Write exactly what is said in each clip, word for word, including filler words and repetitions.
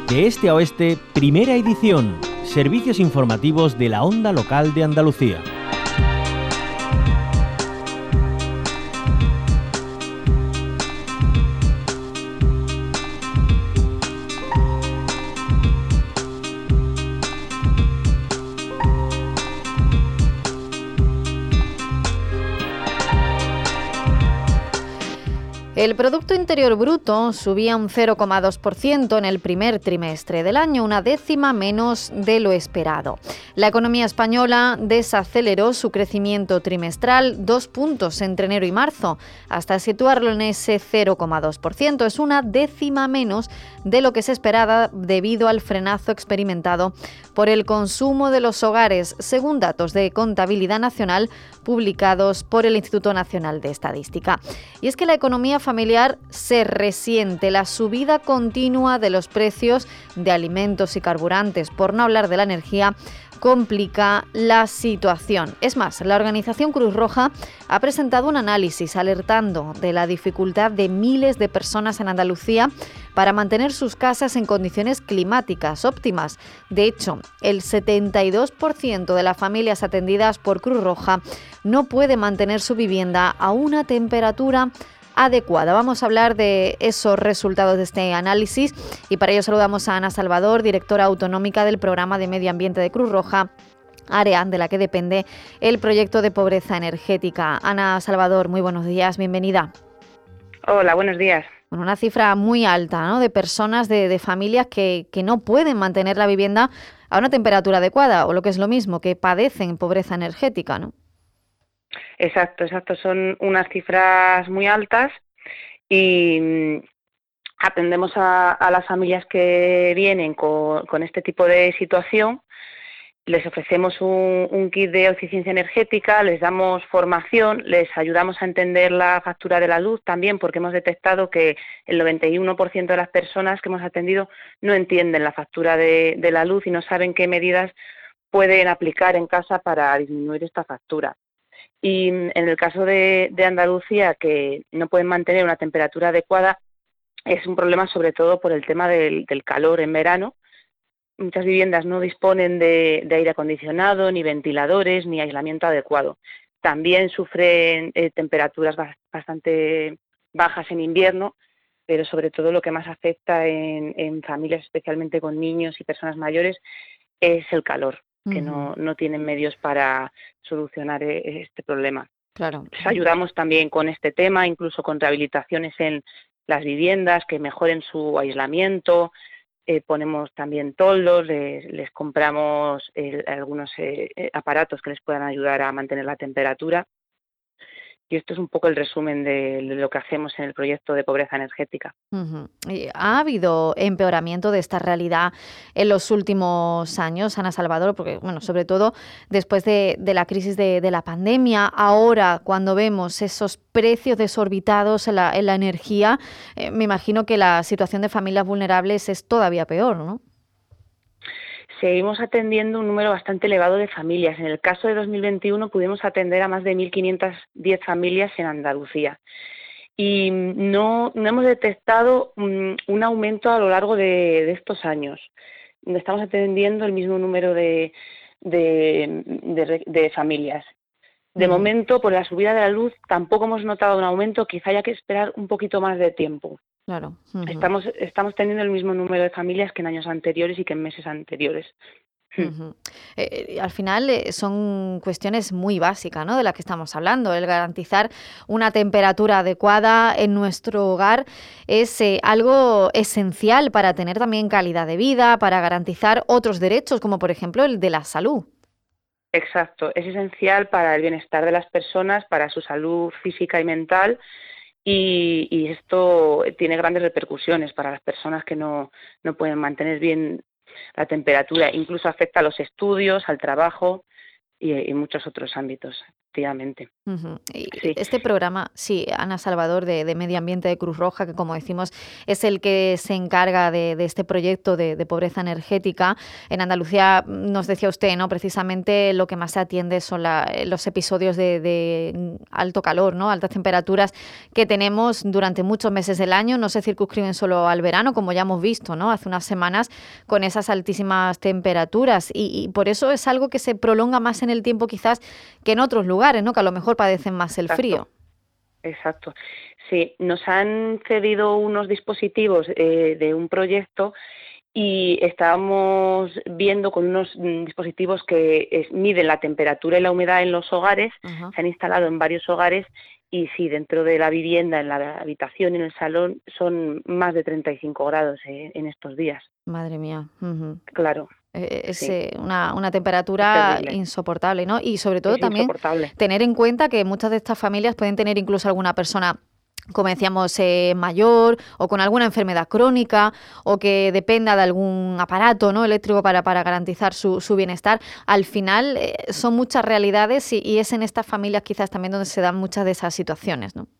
De este a oeste, primera edición. Servicios informativos de la Onda Local de Andalucía. El Producto Interior Bruto subía un cero coma dos por ciento en el primer trimestre del año, una décima menos de lo esperado. La economía española desaceleró su crecimiento trimestral dos puntos entre enero y marzo, hasta situarlo en ese cero coma dos por ciento. Es una décima menos de lo que se esperaba debido al frenazo experimentado por el consumo de los hogares, según datos de Contabilidad Nacional publicados por el Instituto Nacional de Estadística. Y es que la economía familiar se resiente la subida continua de los precios de alimentos y carburantes, por no hablar de la energía, complica la situación. Es más, la organización Cruz Roja ha presentado un análisis alertando de la dificultad de miles de personas en Andalucía para mantener sus casas en condiciones climáticas óptimas. De hecho, el setenta y dos por ciento de las familias atendidas por Cruz Roja no puede mantener su vivienda a una temperatura adecuada. Vamos a hablar de esos resultados de este análisis y para ello saludamos a Ana Salvador, directora autonómica del Programa de Medio Ambiente de Cruz Roja, área de la que depende el proyecto de pobreza energética. Ana Salvador, muy buenos días, bienvenida. Hola, buenos días. Bueno, una cifra muy alta, ¿no?, de personas, de, de familias que, que no pueden mantener la vivienda a una temperatura adecuada, o lo que es lo mismo, que padecen pobreza energética, ¿no? Exacto, exacto. Son unas cifras muy altas y mm, atendemos a, a las familias que vienen con, con este tipo de situación. Les ofrecemos un, un kit de eficiencia energética, les damos formación, les ayudamos a entender la factura de la luz también, porque hemos detectado que el noventa y uno por ciento de las personas que hemos atendido no entienden la factura de, de la luz y no saben qué medidas pueden aplicar en casa para disminuir esta factura. Y en el caso de, de Andalucía, que no pueden mantener una temperatura adecuada, es un problema sobre todo por el tema del, del calor en verano. Muchas viviendas no disponen de, de aire acondicionado, ni ventiladores, ni aislamiento adecuado. También sufren eh, temperaturas bastante bajas en invierno, pero sobre todo lo que más afecta en, en familias, especialmente con niños y personas mayores, es el calor, que uh-huh. no, no tienen medios para solucionar este problema. Claro. Les ayudamos también con este tema, incluso con rehabilitaciones en las viviendas, que mejoren su aislamiento. Eh, ponemos también toldos, les, les compramos eh, algunos eh, aparatos que les puedan ayudar a mantener la temperatura. Y esto es un poco el resumen de lo que hacemos en el proyecto de pobreza energética. Uh-huh. ¿Ha habido empeoramiento de esta realidad en los últimos años, Ana Salvador? Porque, bueno, sobre todo después de, de la crisis de, de la pandemia, ahora cuando vemos esos precios desorbitados en la, en la energía, eh, me imagino que la situación de familias vulnerables es todavía peor, ¿no? Seguimos atendiendo un número bastante elevado de familias. En el caso de dos mil veintiuno pudimos atender a más de mil quinientas diez familias en Andalucía. Y no, no hemos detectado um, un aumento a lo largo de, de estos años. Estamos atendiendo el mismo número de, de, de, de familias. De uh-huh. momento, por la subida de la luz, tampoco hemos notado un aumento, quizá haya que esperar un poquito más de tiempo. Claro. Uh-huh. Estamos, estamos teniendo el mismo número de familias que en años anteriores y que en meses anteriores. Uh-huh. Eh, al final eh, son cuestiones muy básicas, ¿no?, de las que estamos hablando. El garantizar una temperatura adecuada en nuestro hogar es eh, algo esencial para tener también calidad de vida, para garantizar otros derechos, como por ejemplo el de la salud. Exacto, es esencial para el bienestar de las personas, para su salud física y mental. Y, y esto tiene grandes repercusiones para las personas que no, no pueden mantener bien la temperatura. Incluso afecta a los estudios, al trabajo y, y muchos otros ámbitos. efectivamente. Uh-huh. Y Sí. este programa, sí, Ana Salvador, de, de Medio Ambiente de Cruz Roja, que como decimos es el que se encarga de, de este proyecto de, de pobreza energética. En Andalucía, nos decía usted, ¿no? Precisamente lo que más se atiende son la, los episodios de, de alto calor, ¿no? Altas temperaturas que tenemos durante muchos meses del año. No se circunscriben solo al verano, como ya hemos visto, ¿no? Hace unas semanas con esas altísimas temperaturas. Y, y por eso es algo que se prolonga más en el tiempo quizás que en otros lugares, ¿no? Que a lo mejor padecen más el Exacto. frío. Exacto. Sí, nos han cedido unos dispositivos eh, de un proyecto y estábamos viendo con unos mm, dispositivos que es, miden la temperatura y la humedad en los hogares. Uh-huh. Se han instalado en varios hogares y sí, dentro de la vivienda, en la habitación y en el salón, son más de treinta y cinco grados eh, en estos días. Madre mía. Uh-huh. Claro. Es sí. eh, una, una temperatura insoportable, ¿no? Y sobre todo es también tener en cuenta que muchas de estas familias pueden tener incluso alguna persona, como decíamos, eh, mayor o con alguna enfermedad crónica o que dependa de algún aparato, ¿no? eléctrico para, para garantizar su, su bienestar. Al final eh, son muchas realidades y, y es en estas familias quizás también donde se dan muchas de esas situaciones, ¿no?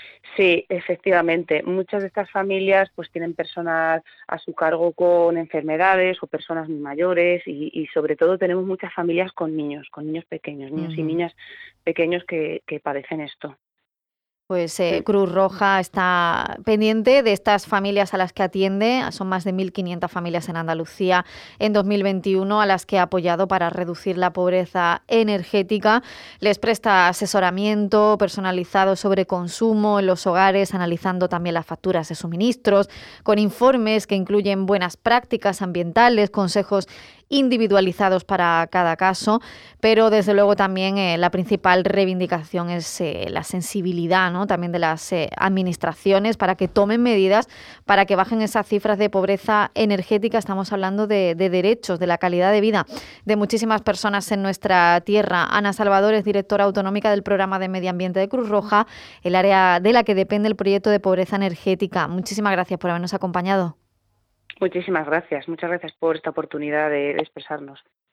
Sí, efectivamente. Muchas de estas familias pues tienen personas a su cargo con enfermedades o personas muy mayores y, y sobre todo tenemos muchas familias con niños, con niños pequeños, niños uh-huh. y niñas pequeños que, que padecen esto. Pues eh, Cruz Roja está pendiente de estas familias a las que atiende. Son más de mil quinientas familias en Andalucía en dos mil veintiuno a las que ha apoyado para reducir la pobreza energética. Les presta asesoramiento personalizado sobre consumo en los hogares, analizando también las facturas de suministros, con informes que incluyen buenas prácticas ambientales, consejos individualizados para cada caso, pero desde luego también eh, la principal reivindicación es eh, la sensibilidad, ¿no? También de las eh, administraciones para que tomen medidas para que bajen esas cifras de pobreza energética. Estamos hablando de, de derechos, de la calidad de vida de muchísimas personas en nuestra tierra. Ana Salvador es directora autonómica del Programa de Medio Ambiente de Cruz Roja, el área de la que depende el proyecto de pobreza energética. Muchísimas gracias por habernos acompañado. Muchísimas gracias, muchas gracias por esta oportunidad de, de expresarnos.